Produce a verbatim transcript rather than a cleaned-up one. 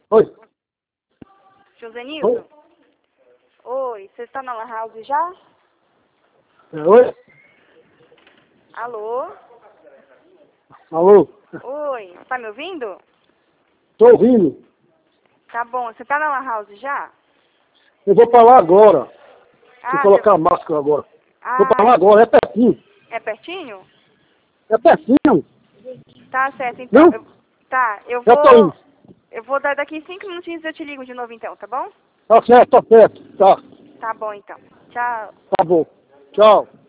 Oi. Josenildo? Oi, você está na Lan House já? É, oi? Alô? Alô? Oi, tá me ouvindo? Tô ouvindo. Tá bom, você tá na Lan House já? Eu vou pra lá agora. Deixa eu Ah, colocar a você... máscara agora. Vou pra ah, lá agora, é pertinho. é pertinho? É pertinho. Tá certo, então. Viu? Eu... Tá, eu Já tô vou... indo. Eu vou dar daqui cinco minutinhos e eu te ligo de novo então, tá bom? Tá certo, tá certo. Tá. Tá bom então. Tchau. Tá bom. Tchau.